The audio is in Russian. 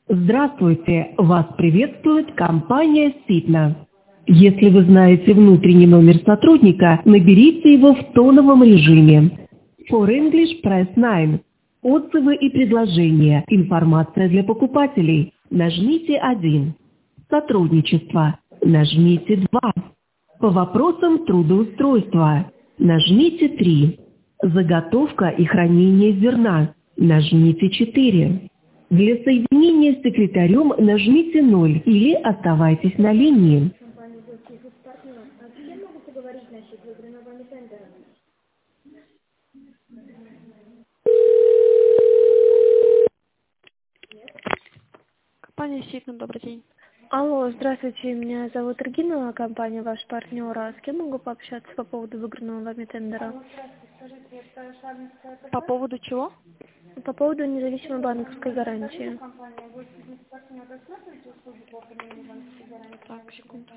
Здравствуйте! Вас приветствует компания Ситна. Если вы знаете внутренний номер сотрудника, наберите его в тоновом режиме. For English Press 9. Отзывы и предложения. Информация для покупателей. Нажмите 1. Сотрудничество. Нажмите 2. По вопросам трудоустройства. Нажмите 3. Заготовка и хранение зерна. Нажмите 4. Для соединения с секретарем нажмите 0 или оставайтесь на линии. Компания Gold партнер. А с кем могу поговорить насчет выигранного вами тендера? Компания Ситна, добрый день. Алло, здравствуйте, меня зовут Регина, компания ваш партнер. А с кем могу пообщаться по поводу выигранного вами тендера? По поводу чего? По поводу независимой банковской гарантии. Так, секунду.